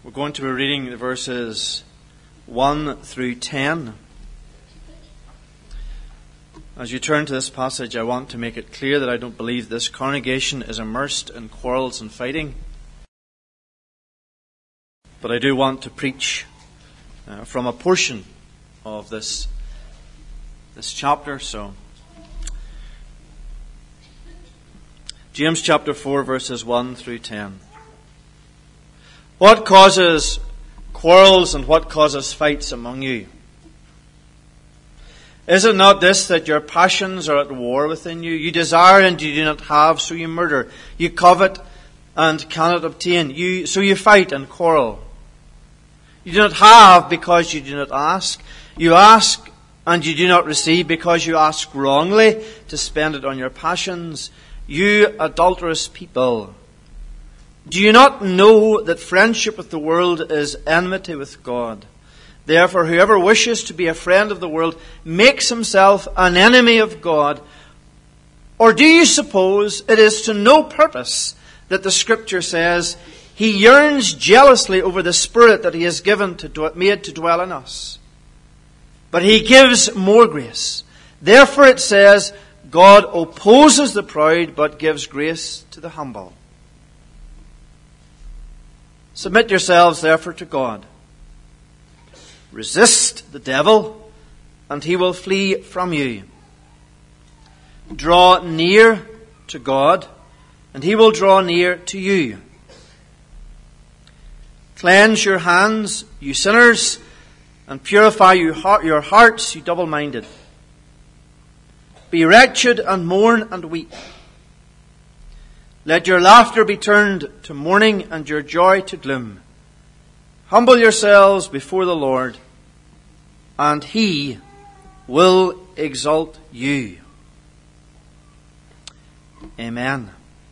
We're going to be reading the verses 1 through 10. As you turn to this passage, I want to make it clear that I don't believe this congregation is immersed in quarrels and fighting. But I do want to preach from a portion of this chapter. So, James chapter 4, verses 1 through 10. What causes quarrels and what causes fights among you? Is it not this, that your passions are at war within you? You desire and you do not have, so you murder. You covet and cannot obtain. So you fight and quarrel. You do not have because you do not ask. You ask and you do not receive because you ask wrongly to spend it on your passions. You adulterous people. Do you not know that friendship with the world is enmity with God? Therefore, whoever wishes to be a friend of the world makes himself an enemy of God. Or do you suppose it is to no purpose that the Scripture says, He yearns jealously over the Spirit that He has made to dwell in us? But He gives more grace. Therefore it says, God opposes the proud, but gives grace to the humble. Submit yourselves, therefore, to God. Resist the devil, and he will flee from you. Draw near to God, and He will draw near to you. Cleanse your hands, you sinners, and purify your hearts, you double-minded. Be wretched and mourn and weep. Let your laughter be turned to mourning and your joy to gloom. Humble yourselves before the Lord, and He will exalt you. Amen.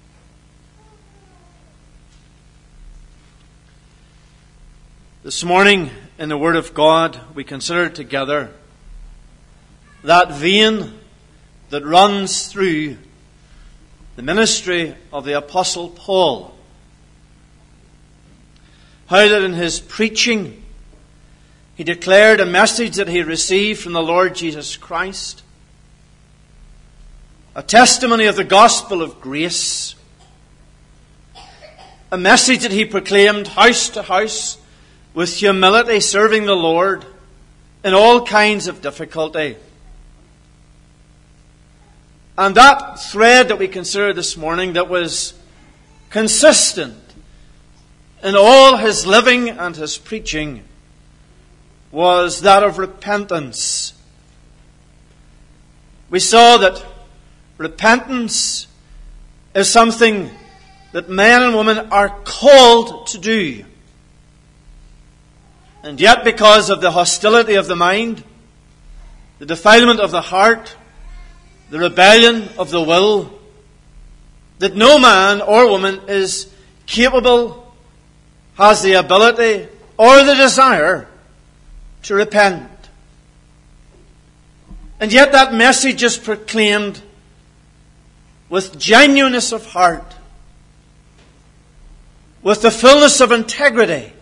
This morning, in the Word of God, we consider together that vein that runs through the ministry of the Apostle Paul. How that in his preaching he declared a message that he received from the Lord Jesus Christ, a testimony of the gospel of grace, a message that he proclaimed house to house with humility, serving the Lord in all kinds of difficulty. And that thread that we consider this morning that was consistent in all his living and his preaching was that of repentance. We saw that repentance is something that men and women are called to do. And yet, because of the hostility of the mind, the defilement of the heart, the rebellion of the will, that no man or woman is capable, has the ability or the desire to repent. And yet that message is proclaimed with genuineness of heart, with the fullness of integrity,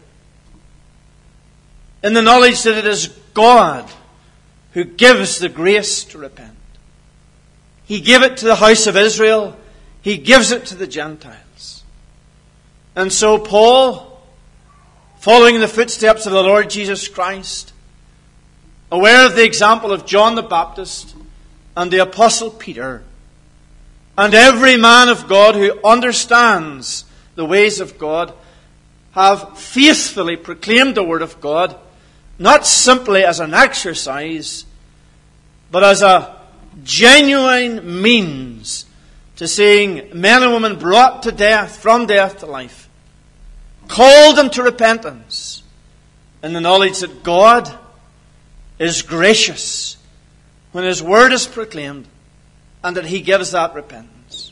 in the knowledge that it is God who gives the grace to repent. He gave it to the house of Israel. He gives it to the Gentiles. And so Paul, following in the footsteps of the Lord Jesus Christ, aware of the example of John the Baptist and the Apostle Peter, and every man of God who understands the ways of God, have faithfully proclaimed the Word of God, not simply as an exercise, but as a genuine means to seeing men and women brought to death, from death to life, called them to repentance, in the knowledge that God is gracious when His Word is proclaimed, and that He gives that repentance.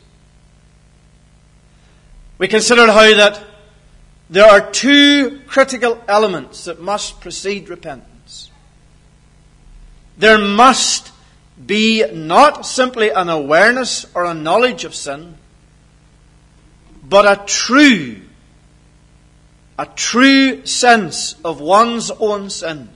We considered how that there are two critical elements that must precede repentance. There must be not simply an awareness or a knowledge of sin, but a true a true sense of one's own sin,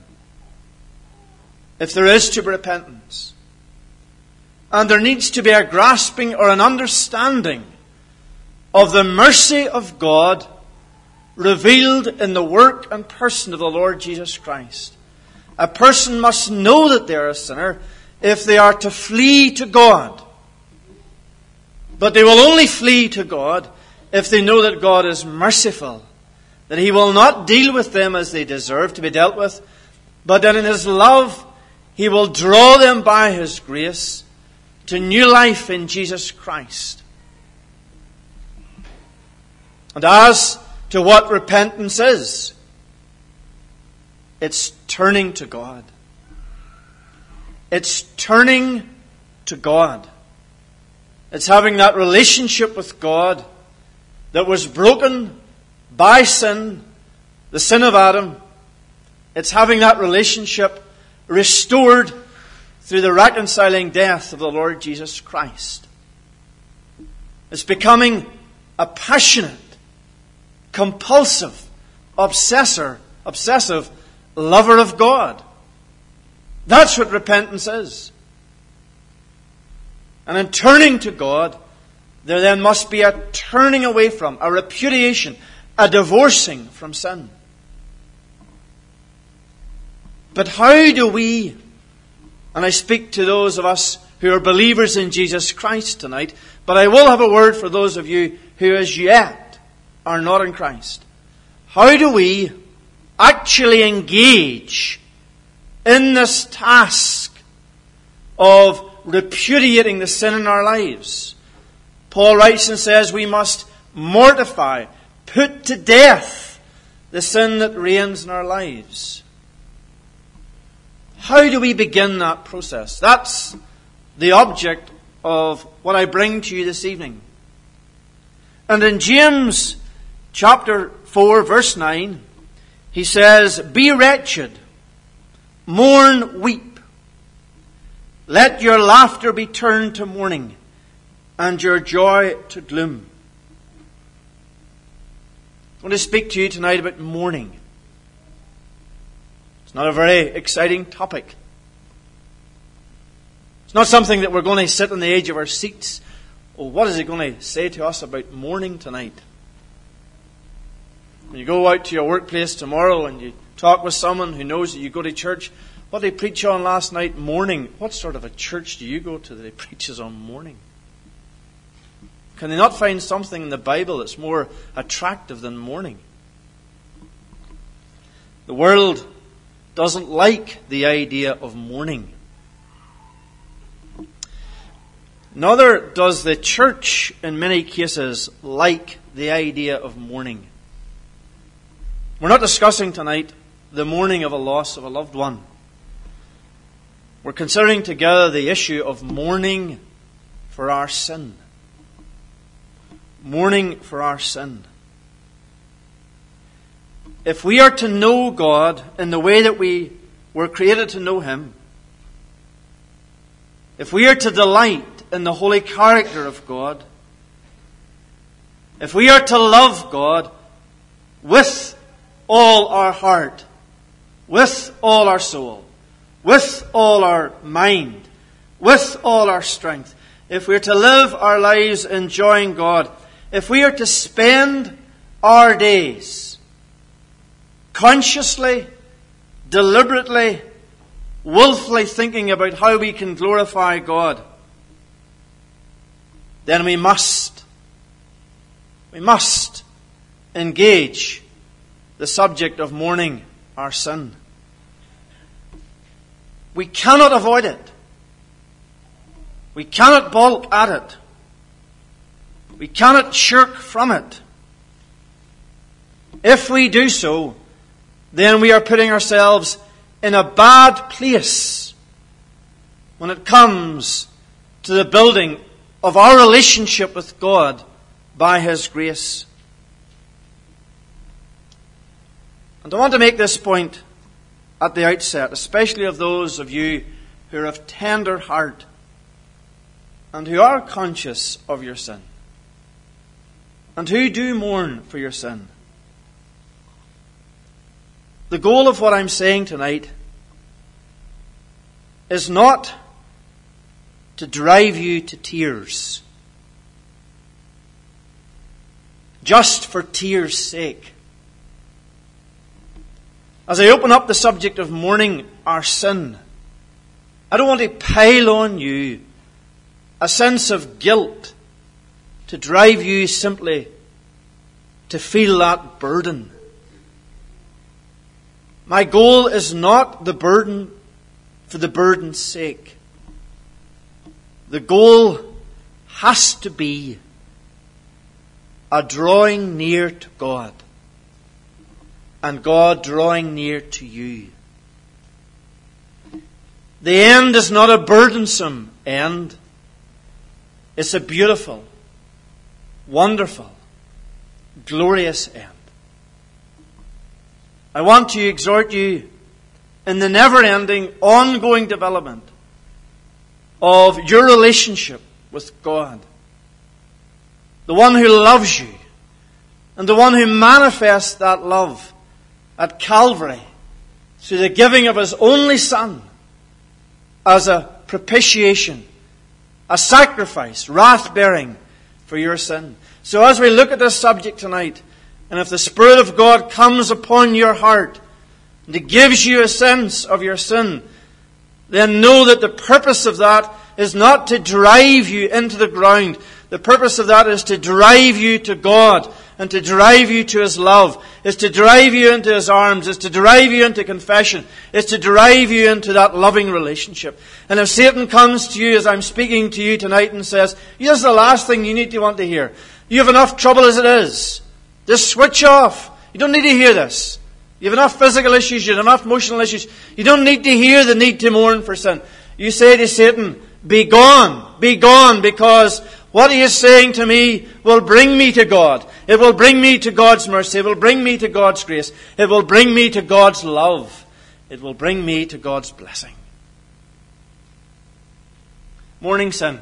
if there is to be repentance. And there needs to be a grasping or an understanding of the mercy of God revealed in the work and person of the Lord Jesus Christ. A person must know that they are a sinner if they are to flee to God. But they will only flee to God if they know that God is merciful, that He will not deal with them as they deserve to be dealt with, but that in His love He will draw them by His grace to new life in Jesus Christ. And as to what repentance is, it's turning to God. It's turning to God. It's having that relationship with God that was broken by sin, the sin of Adam. It's having that relationship restored through the reconciling death of the Lord Jesus Christ. It's becoming a passionate, compulsive, obsessive lover of God. That's what repentance is. And in turning to God, there then must be a turning away from, a repudiation, a divorcing from sin. But how do we, and I speak to those of us who are believers in Jesus Christ tonight, but I will have a word for those of you who as yet are not in Christ. How do we actually engage in this task of repudiating the sin in our lives? Paul writes and says we must mortify, put to death the sin that reigns in our lives. How do we begin that process? That's the object of what I bring to you this evening. And in James chapter 4 verse 9, he says, "Be wretched, mourn, weep. Let your laughter be turned to mourning, and your joy to gloom." I want to speak to you tonight about mourning. It's not a very exciting topic. It's not something that we're going to sit on the edge of our seats. Oh, what is he going to say to us about mourning tonight? When you go out to your workplace tomorrow and you talk with someone who knows that you go to church, what did they preach on last night? Mourning. What sort of a church do you go to that he preaches on mourning? Can they not find something in the Bible that's more attractive than mourning? The world doesn't like the idea of mourning. Neither does the church, in many cases, like the idea of mourning. We're not discussing tonight the mourning of a loss of a loved one. We're considering together the issue of mourning for our sin. Mourning for our sin. If we are to know God in the way that we were created to know Him, if we are to delight in the holy character of God, if we are to love God with all our heart, with all our soul, with all our mind, with all our strength, if we are to live our lives enjoying God, if we are to spend our days consciously, deliberately, willfully thinking about how we can glorify God, then we must engage the subject of mourning our sin. We cannot avoid it. We cannot balk at it. We cannot shirk from it. If we do so, then we are putting ourselves in a bad place when it comes to the building of our relationship with God by His grace. And I want to make this point at the outset, especially of those of you who are of tender heart and who are conscious of your sin and who do mourn for your sin. the goal of what I'm saying tonight is not to drive you to tears, just for tears' sake. As I open up the subject of mourning our sin, I don't want to pile on you a sense of guilt to drive you simply to feel that burden. My goal is not the burden for the burden's sake. The goal has to be a drawing near to God and God drawing near to you. The end is not a burdensome end. It's a beautiful, wonderful, glorious end. I want to exhort you in the never-ending, ongoing development of your relationship with God. The one who loves you and the one who manifests that love at Calvary through the giving of His only Son as a propitiation, a sacrifice, wrath-bearing for your sin. So as we look at this subject tonight, and if the Spirit of God comes upon your heart and He gives you a sense of your sin, then know that the purpose of that is not to drive you into the ground. The purpose of that is to drive you to God and to drive you to His love. Is to drive you into His arms. Is to drive you into confession. Is to drive you into that loving relationship. And if Satan comes to you as I'm speaking to you tonight and says, here's the last thing you need to want to hear. You have enough trouble as it is. Just switch off. You don't need to hear this. You have enough physical issues. You have enough emotional issues. You don't need to hear the need to mourn for sin. You say to Satan, be gone, because what he is saying to me will bring me to God. It will bring me to God's mercy. It will bring me to God's grace. It will bring me to God's love. It will bring me to God's blessing. Mourning sin.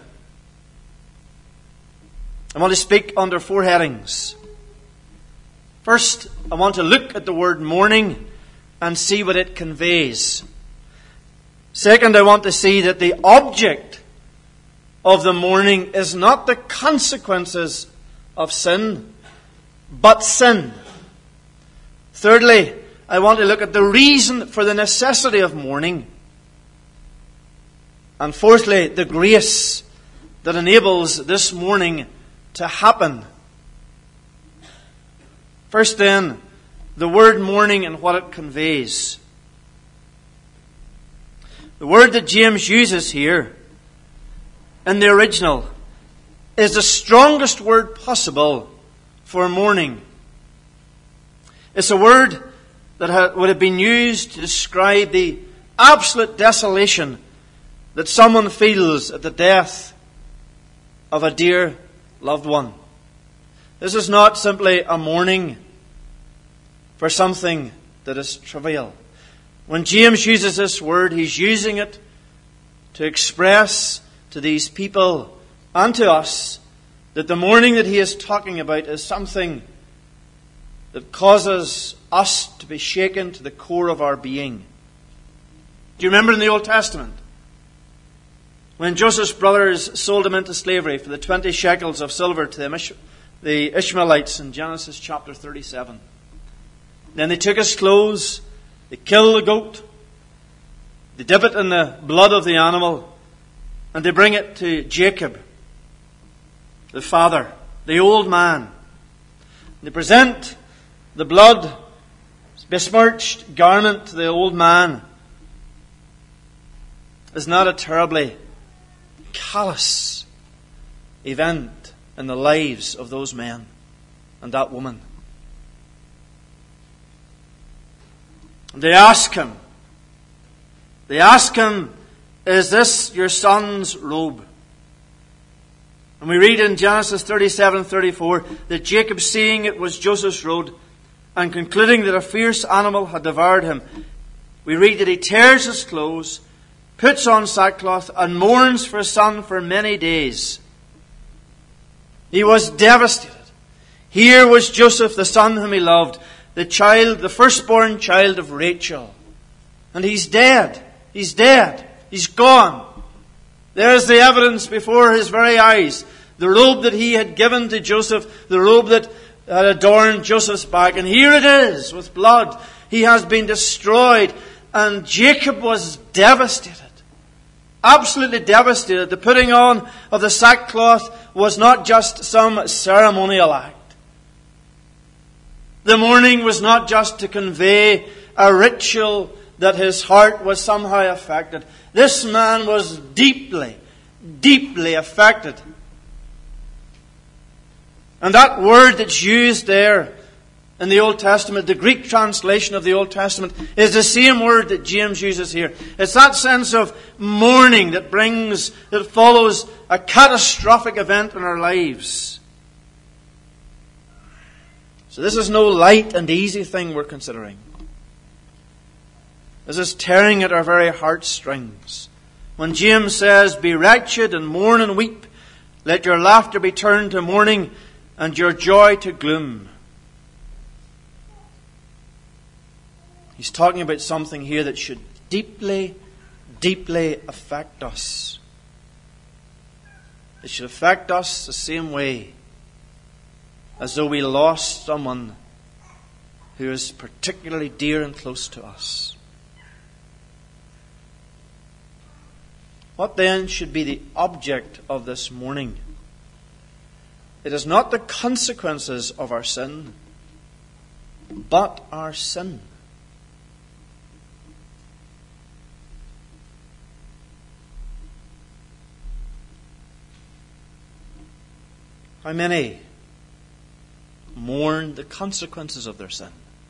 I want to speak under 4 headings. First, I want to look at the word mourning and see what it conveys. Second, I want to see that the object of the mourning is not the consequences of sin, but sin. Thirdly, I want to look at the reason for the necessity of mourning. And fourthly, the grace that enables this mourning to happen. First then, the word mourning and what it conveys. The word that James uses here in the original is the strongest word possible for mourning. It's a word that would have been used to describe the absolute desolation that someone feels at the death of a dear loved one. This is not simply a mourning for something that is trivial. When James uses this word, he's using it to express to these people and to us that the mourning that he is talking about is something that causes us to be shaken to the core of our being. Do you remember in the Old Testament when Joseph's brothers sold him into slavery for the 20 shekels of silver to the Ishmaelites in Genesis chapter 37? Then they took his clothes, they kill the goat, they dip it in the blood of the animal, and they bring it to Jacob, the father, the old man. They present the blood, besmirched garment to the old man. Isn't that a terribly callous event in the lives of those men and that woman? They ask him, is this your son's robe? And we read in Genesis 37:34 that Jacob, seeing it was Joseph's robe, and concluding that a fierce animal had devoured him, we read that he tears his clothes, puts on sackcloth, and mourns for his son for many days. He was devastated. Here was Joseph, the son whom he loved, the child, the firstborn child of Rachel. And he's dead. He's dead. He's gone. There's the evidence before his very eyes. The robe that he had given to Joseph, the robe that had adorned Joseph's back. And here it is with blood. He has been destroyed. And Jacob was devastated. Absolutely devastated. The putting on of the sackcloth was not just some ceremonial act. The mourning was not just to convey a ritual that his heart was somehow affected. This man was deeply, deeply affected. And that word that's used there in the Old Testament, the Greek translation of the Old Testament, is the same word that James uses here. It's that sense of mourning that follows a catastrophic event in our lives. So this is no light and easy thing we're considering. This is tearing at our very heartstrings. When James says, "Be wretched and mourn and weep, let your laughter be turned to mourning and your joy to gloom." He's talking about something here that should deeply, deeply affect us. It should affect us the same way as though we lost someone who is particularly dear and close to us. What then should be the object of this mourning? It is not the consequences of our sin, but our sin. How many mourn the consequences of their sin?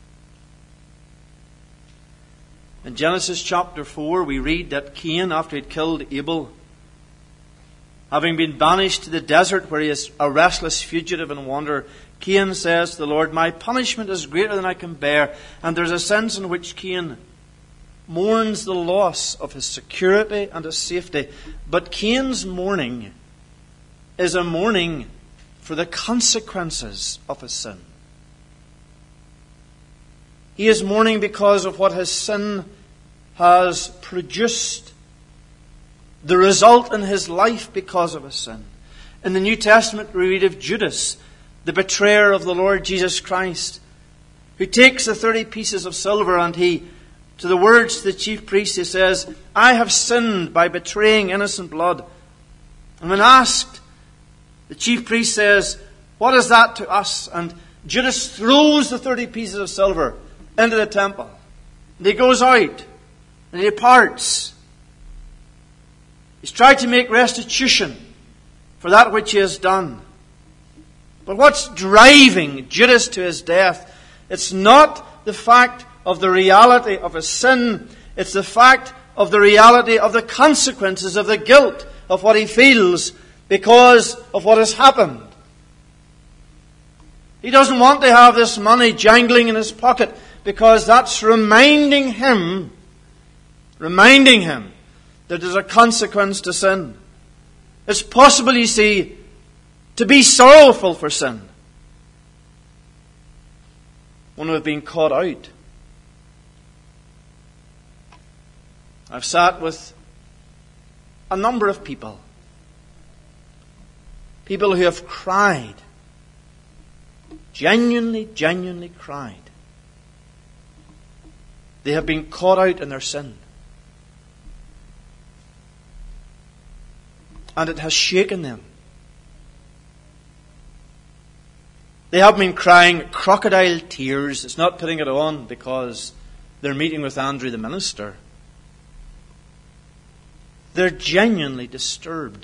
In Genesis chapter 4, we read that Cain, after he had killed Abel, having been banished to the desert where he is a restless fugitive and wanderer, Cain says to the Lord, "My punishment is greater than I can bear." And there's a sense in which Cain mourns the loss of his security and his safety. But Cain's mourning is a mourning for the consequences of his sin. He is mourning because of what his sin has produced. The result in his life because of his sin. In the New Testament we read of Judas, the betrayer of the Lord Jesus Christ, who takes the 30 pieces of silver and he, to the words to the chief priest, he says, "I have sinned by betraying innocent blood." And when asked, the chief priest says, "What is that to us?" And Judas throws the 30 pieces of silver into the temple. And he goes out and he departs. He's tried to make restitution for that which he has done. But what's driving Judas to his death? It's not the fact of the reality of his sin. It's the fact of the reality of the consequences of the guilt of what he feels because of what has happened. He doesn't want to have this money jangling in his pocket because that's reminding him that there's a consequence to sin. It's possible, you see, to be sorrowful for sin when we've been caught out. I've sat with a number of people who have cried, genuinely cried. They have been caught out in their sin. And it has shaken them. They have been crying crocodile tears. It's not putting it on because they're meeting with Andrew the minister. They're genuinely disturbed.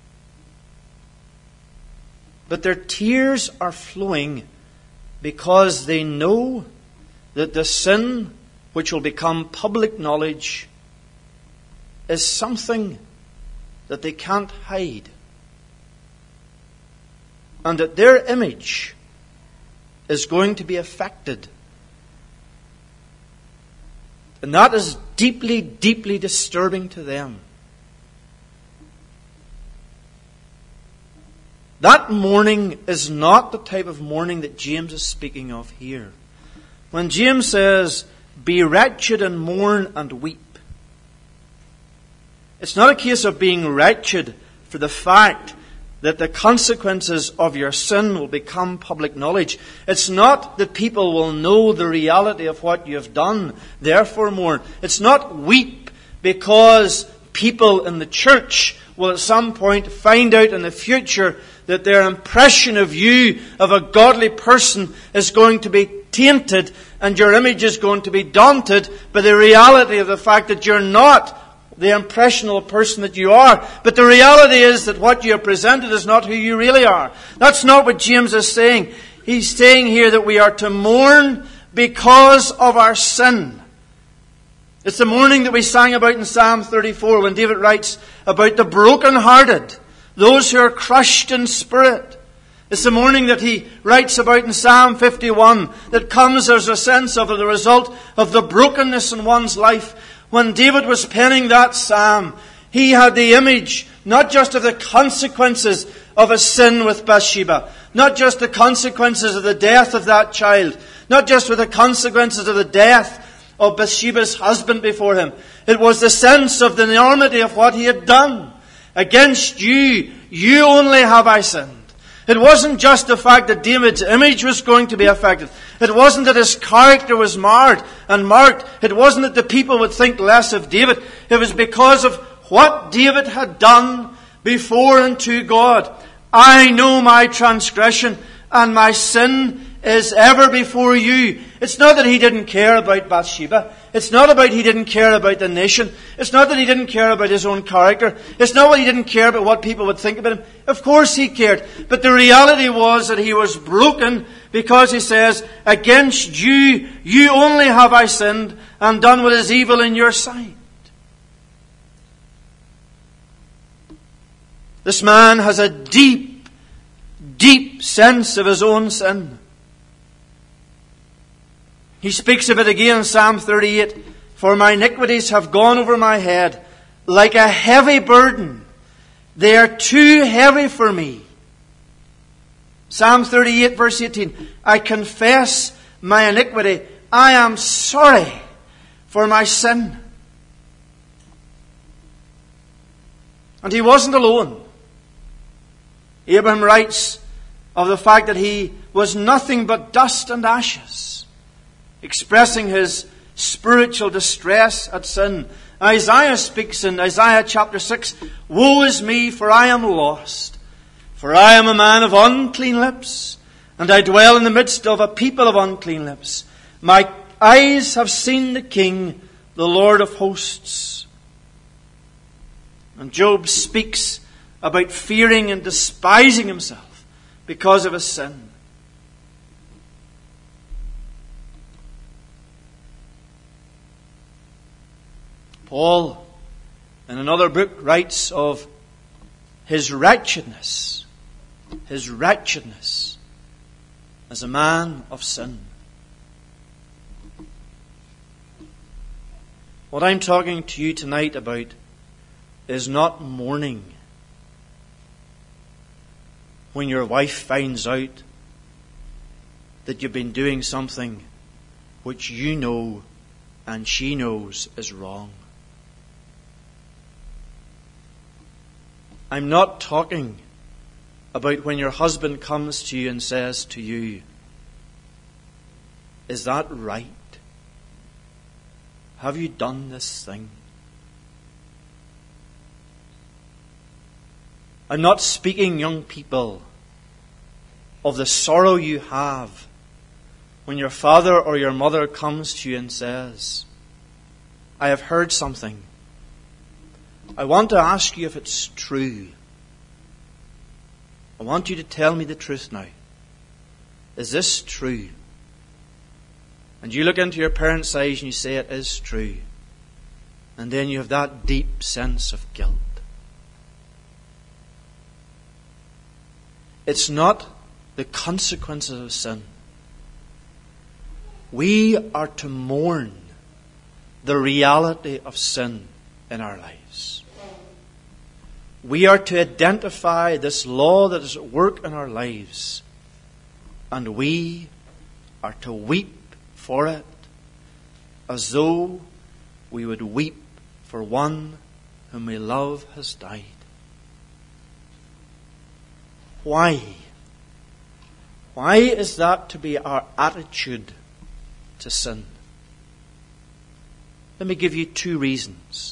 But their tears are flowing because they know that the sin which will become public knowledge is something that they can't hide. And that their image is going to be affected. And that is deeply, deeply disturbing to them. That mourning is not the type of mourning that James is speaking of here. when James says, be wretched and mourn and weep, it's not a case of being wretched for the fact that the consequences of your sin will become public knowledge. It's not that people will know the reality of what you have done, therefore mourn. It's not weep because people in the church will at some point find out in the future that their impression of you, of a godly person, is going to be tainted and your image is going to be daunted by the reality of the fact that you're not the impressionable person that you are. But the reality is that what you have presented is not who you really are. That's not what James is saying. He's saying here that we are to mourn because of our sin. It's the mourning that we sang about in Psalm 34 when David writes about the brokenhearted, those who are crushed in spirit. It's the mourning that he writes about in Psalm 51 that comes as a sense of the result of the brokenness in one's life. When David was penning that psalm, he had the image not just of the consequences of a sin with Bathsheba, not just the consequences of the death of that child, not just with the consequences of the death of Bathsheba's husband before him. It was the sense of the enormity of what he had done. Against you, you only have I sinned. It wasn't just the fact that David's image was going to be affected. It wasn't that his character was marred and marked. It wasn't that the people would think less of David. It was because of what David had done before and to God. I know my transgression and my sin is ever before you. It's not that he didn't care about Bathsheba. It's not about he didn't care about the nation. It's not that he didn't care about his own character. It's not that he didn't care about what people would think about him. Of course he cared. But the reality was that he was broken because he says, against you, you only have I sinned and done what is evil in your sight. This man has a deep, deep sense of his own sin. He speaks of it again in Psalm 38. For my iniquities have gone over my head like a heavy burden. They are too heavy for me. Psalm 38 verse 18. I confess my iniquity. I am sorry for my sin. And he wasn't alone. Abraham writes of the fact that he was nothing but dust and ashes, expressing his spiritual distress at sin. Isaiah speaks in Isaiah chapter 6, woe is me, for I am lost. For I am a man of unclean lips, and I dwell in the midst of a people of unclean lips. My eyes have seen the King, the Lord of hosts. And Job speaks about fearing and despising himself because of his sin. Paul, in another book, writes of his wretchedness as a man of sin. What I'm talking to you tonight about is not mourning when your wife finds out that you've been doing something which you know and she knows is wrong. I'm not talking about when your husband comes to you and says to you, is that right? Have you done this thing? I'm not speaking, young people, of the sorrow you have when your father or your mother comes to you and says, I have heard something. I want to ask you if it's true. I want you to tell me the truth now. Is this true? And you look into your parents' eyes and you say it is true. And then you have that deep sense of guilt. It's not the consequences of sin. We are to mourn the reality of sin in our lives. We are to identify this law that is at work in our lives. And we are to weep for it, as though we would weep for one whom we love has died. Why? Why is that to be our attitude to sin? Let me give you 2 reasons.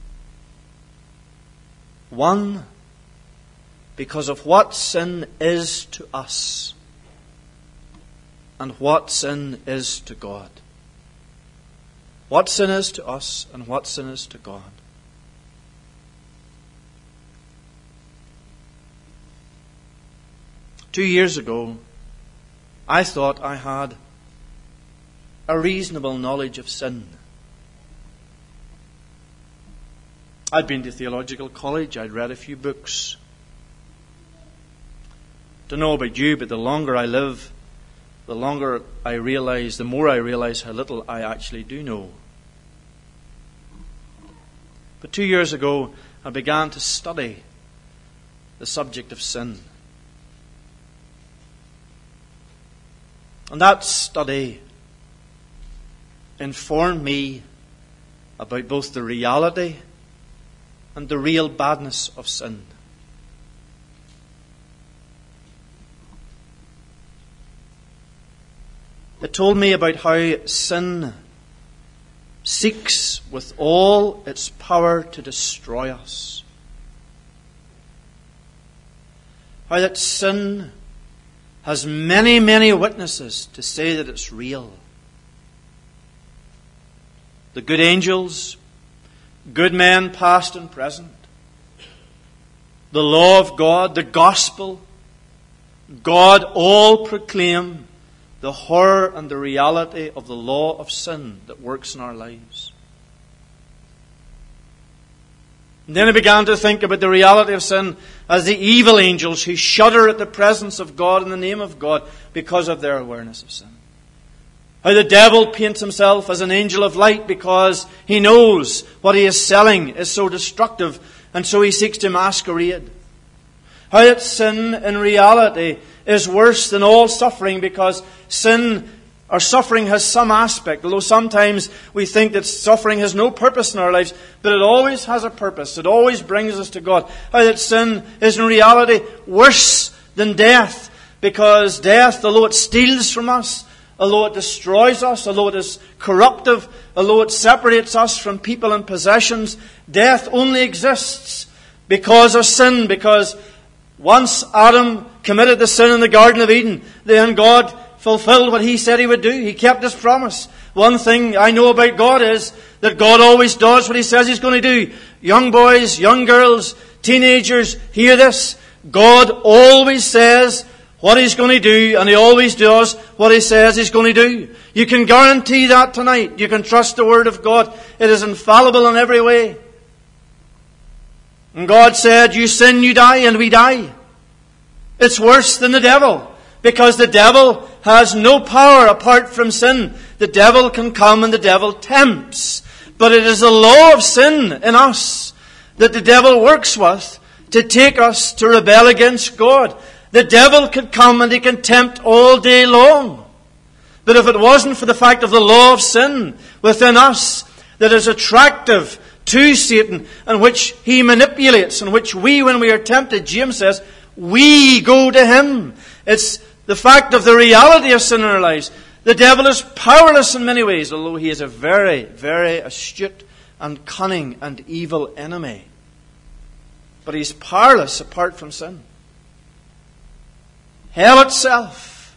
One, because of what sin is to us and what sin is to God. What sin is to us and what sin is to God. Two years ago, I thought I had a reasonable knowledge of sin. I'd been to theological college, I'd read a few books. Don't know about you, but the longer I live, the more I realize how little I actually do know. But 2 years ago, I began to study the subject of sin. And that study informed me about both the reality and the real badness of sin. It told me about how sin seeks with all its power to destroy us. How that sin has many, many witnesses to say that it's real. The good angels, good men past and present, the law of God, the gospel, God all proclaim the horror and the reality of the law of sin that works in our lives. And then I began to think about the reality of sin as the evil angels who shudder at the presence of God in the name of God because of their awareness of sin. How the devil paints himself as an angel of light because he knows what he is selling is so destructive, and so he seeks to masquerade. How that sin in reality is worse than all suffering because sin or suffering has some aspect, although sometimes we think that suffering has no purpose in our lives, but it always has a purpose. It always brings us to God. How that sin is in reality worse than death, because death, although it steals from us, although it destroys us, although it is corruptive, although it separates us from people and possessions, death only exists because of sin, because once Adam committed the sin in the Garden of Eden, then God fulfilled what He said He would do. He kept His promise. One thing I know about God is that God always does what He says He's going to do. Young boys, young girls, teenagers, hear this. God always says what He's going to do, and He always does what He says He's going to do. You can guarantee that tonight. You can trust the Word of God. It is infallible in every way. And God said, you sin, you die, and we die. It's worse than the devil, because the devil has no power apart from sin. The devil can come and the devil tempts. But it is the law of sin in us that the devil works with to take us to rebel against God. The devil could come and he can tempt all day long. But if it wasn't for the fact of the law of sin within us that is attractive to Satan, and which he manipulates, and which we, when we are tempted, James says, we go to him. It's the fact of the reality of sin in our lives. The devil is powerless in many ways, although he is a very, very astute and cunning and evil enemy. But he's powerless apart from sin. Hell itself,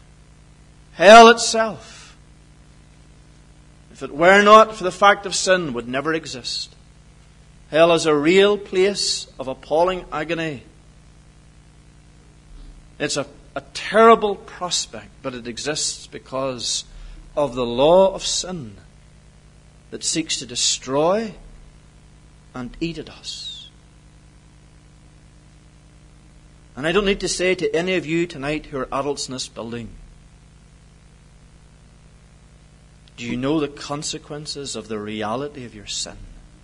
if it were not for the fact of sin, would never exist. Hell is a real place of appalling agony. It's a terrible prospect, but it exists because of the law of sin that seeks to destroy and eat at us. And I don't need to say to any of you tonight who are adults in this building, do you know the consequences of the reality of your sin?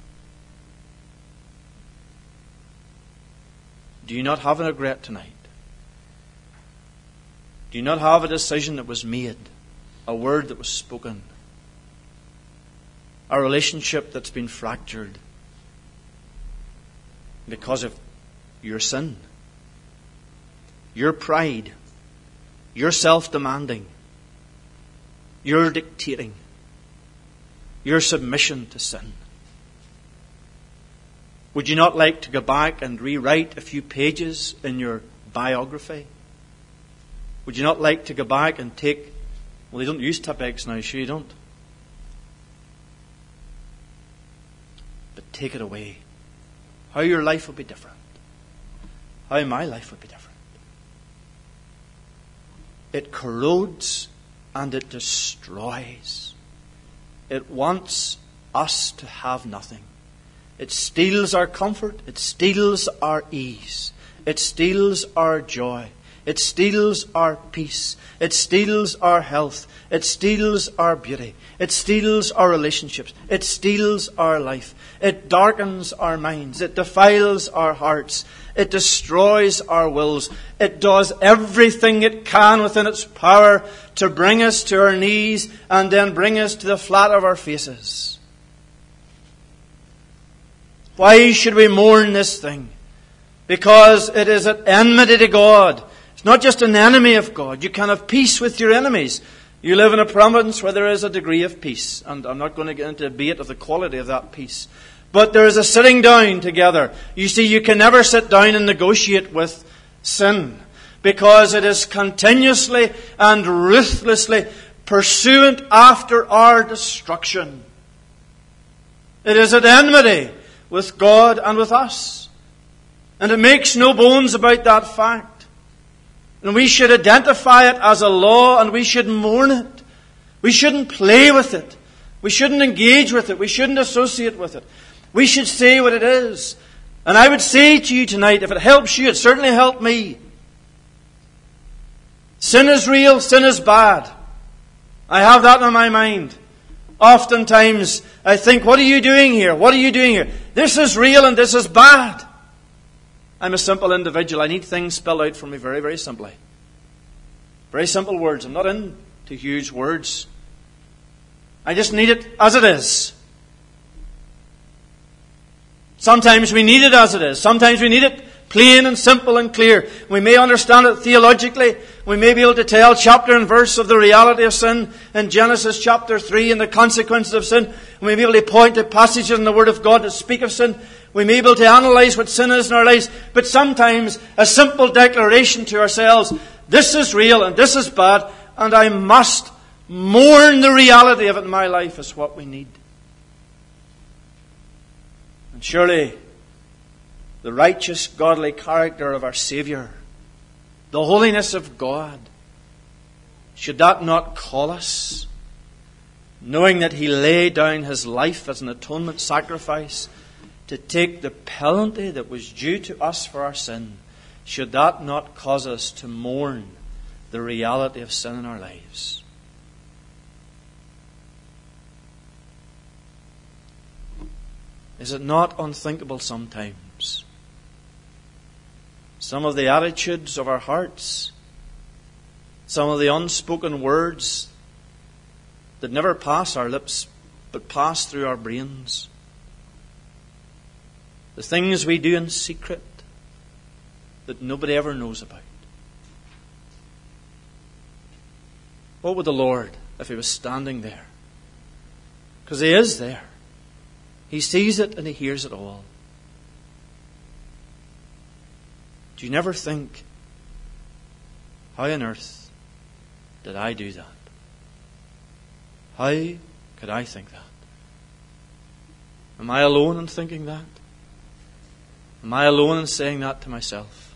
Do you not have a regret tonight? Do you not have a decision that was made? a word that was spoken, a relationship that's been fractured because of your sin, your pride, your self-demanding, your dictating, your submission to sin. Would you not like to go back and rewrite a few pages in your biography? Would you not like to go back and take... Well, they don't use Tipp-Ex now, sure you don't. But take it away. How your life will be different. How my life will be different. It corrodes and it destroys. It wants us to have nothing. It steals our comfort. It steals our ease. It steals our joy. It steals our peace. It steals our health. It steals our beauty. It steals our relationships. It steals our life. It darkens our minds. It defiles our hearts. It destroys our wills. It does everything it can within its power to bring us to our knees and then bring us to the flat of our faces. Why should we mourn this thing? Because it is at enmity to God. It's not just an enemy of God. You can have peace with your enemies. You live in a province where there is a degree of peace. And I'm not going to get into a debate of the quality of that peace. But there is a sitting down together. You see, you can never sit down and negotiate with sin, because it is continuously and ruthlessly pursuant after our destruction. It is at enmity with God and with us. And it makes no bones about that fact. And we should identify it as a law, and we should mourn it. We shouldn't play with it. We shouldn't engage with it. We shouldn't associate with it. We should say what it is. And I would say to you tonight, if it helps you, it certainly helped me. Sin is real, sin is bad. I have that in my mind. Oftentimes I think, what are you doing here? What are you doing here? This is real and this is bad. I'm a simple individual. I need things spelled out for me very, very simply. Very simple words. I'm not into huge words. I just need it as it is. Sometimes we need it as it is. Sometimes we need it plain and simple and clear. We may understand it theologically. We may be able to tell chapter and verse of the reality of sin in Genesis chapter 3 and the consequences of sin. We may be able to point to passages in the Word of God that speak of sin. We may be able to analyse what sin is in our lives. But sometimes a simple declaration to ourselves, this is real and this is bad, and I must mourn the reality of it in my life, is what we need. And surely the righteous, godly character of our Saviour, the holiness of God, should that not call us, knowing that He laid down His life as an atonement sacrifice to take the penalty that was due to us for our sin, should that not cause us to mourn the reality of sin in our lives? Is it not unthinkable sometimes? Some of the attitudes of our hearts, some of the unspoken words that never pass our lips but pass through our brains, the things we do in secret that nobody ever knows about. What would the Lord, if He was standing there? Because He is there. He sees it and He hears it all. Do you never think, how on earth did I do that? How could I think that? Am I alone in thinking that? Am I alone in saying that to myself?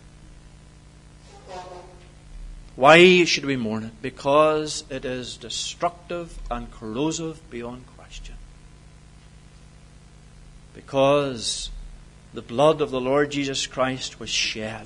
Why should we mourn it? Because it is destructive and corrosive beyond question. Because the blood of the Lord Jesus Christ was shed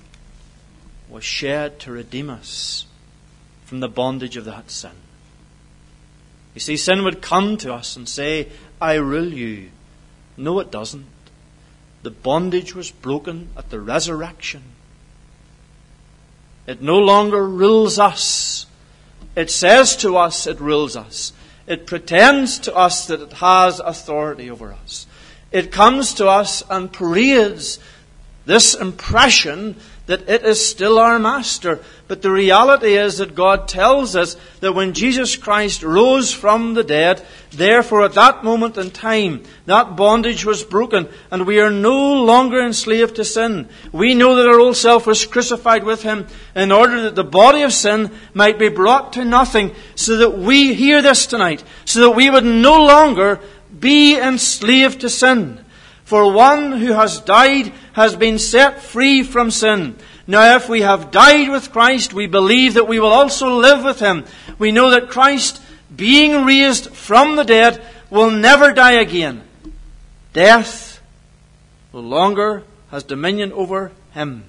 to redeem us from the bondage of that sin. You see, sin would come to us and say, I rule you. No, it doesn't. The bondage was broken at the resurrection. It no longer rules us, It says to us it rules us. It pretends to us that it has authority over us. It comes to us and parades this impression that it is still our master. But the reality is that God tells us that when Jesus Christ rose from the dead, therefore at that moment in time, that bondage was broken and we are no longer enslaved to sin. We know that our old self was crucified with Him in order that the body of sin might be brought to nothing, so that we hear this tonight, so that we would no longer be enslaved to sin. For one who has died has been set free from sin. Now if we have died with Christ, we believe that we will also live with Him. We know that Christ, being raised from the dead, will never die again. Death no longer has dominion over Him.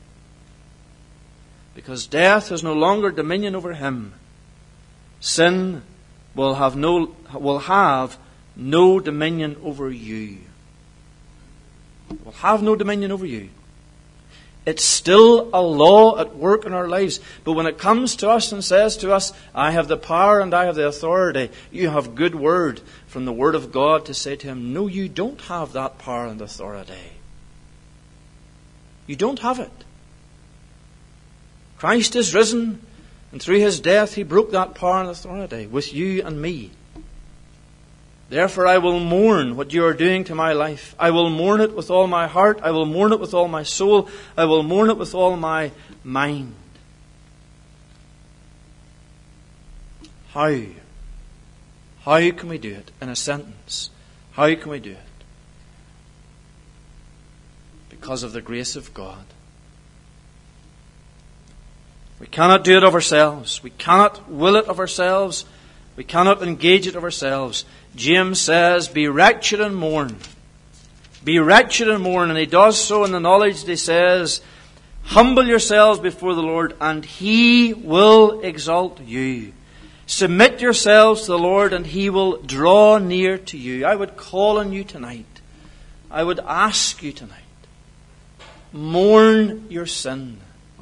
Because death has no longer dominion over Him, sin will have no dominion over you. Will have no dominion over you. It's still a law at work in our lives. But when it comes to us and says to us, I have the power and I have the authority, you have good word from the Word of God to say to him, no, you don't have that power and authority. You don't have it. Christ is risen, and through His death He broke that power and authority with you and me. Therefore I will mourn what you are doing to my life. I will mourn it with all my heart. I will mourn it with all my soul. I will mourn it with all my mind. How? How can we do it? In a sentence. How can we do it? Because of the grace of God. We cannot do it of ourselves. We cannot will it of ourselves. We cannot engage it of ourselves. James says, be wretched and mourn. Be wretched and mourn. And he does so in the knowledge that he says, humble yourselves before the Lord and He will exalt you. Submit yourselves to the Lord and He will draw near to you. I would call on you tonight. I would ask you tonight. Mourn your sin.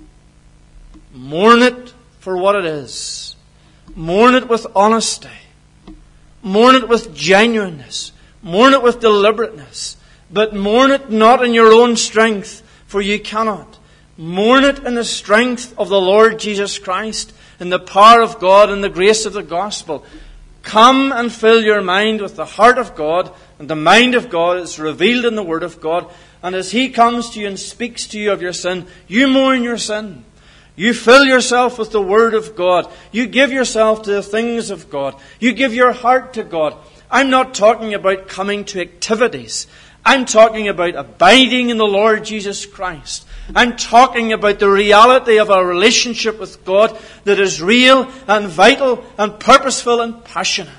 Mourn it for what it is. Mourn it with honesty. Mourn it with genuineness. Mourn it with deliberateness. But mourn it not in your own strength, for you cannot. Mourn it in the strength of the Lord Jesus Christ, in the power of God and the grace of the gospel. Come and fill your mind with the heart of God, and the mind of God is revealed in the Word of God. And as He comes to you and speaks to you of your sin, you mourn your sin. You fill yourself with the Word of God. You give yourself to the things of God. You give your heart to God. I'm not talking about coming to activities. I'm talking about abiding in the Lord Jesus Christ. I'm talking about the reality of our relationship with God that is real and vital and purposeful and passionate.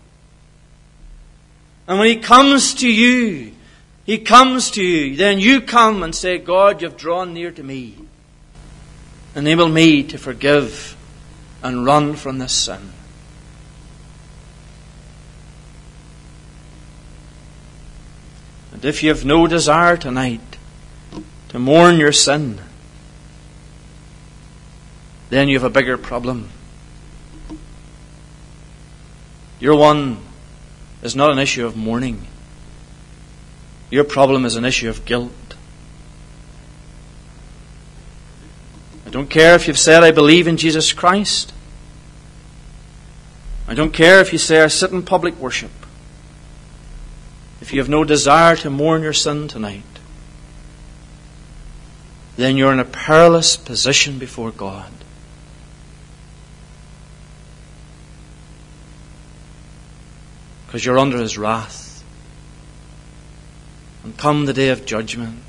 And when He comes to you, then you come and say, God, you've drawn near to me. Enable me to forgive and run from this sin. And if you have no desire tonight to mourn your sin, then you have a bigger problem. Your one is not an issue of mourning. Your problem is an issue of guilt. I don't care if you've said, I believe in Jesus Christ. I don't care if you say, I sit in public worship. If you have no desire to mourn your sin tonight, then you're in a perilous position before God. Because you're under His wrath. And come the day of judgment,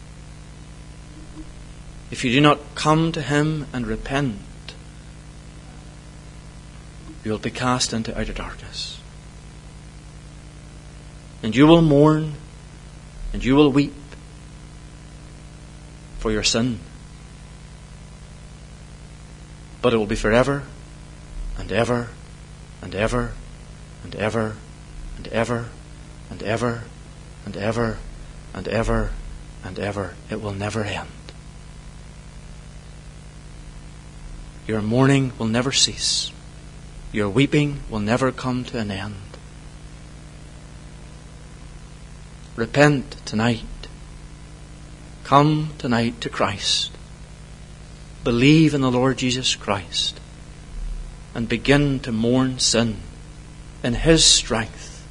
if you do not come to Him and repent, you will be cast into outer darkness. And you will mourn and you will weep for your sin. But it will be forever and ever and ever and ever and ever and ever and ever and ever and ever. It will never end. Your mourning will never cease. your weeping will never come to an end. Repent tonight. Come tonight to Christ. Believe in the Lord Jesus Christ and begin to mourn sin in His strength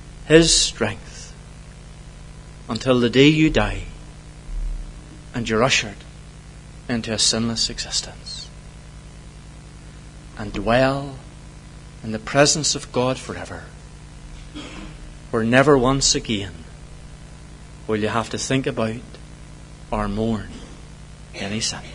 until the day you die and you're ushered into a sinless existence and dwell in the presence of God forever, where never once again will you have to think about or mourn any sin.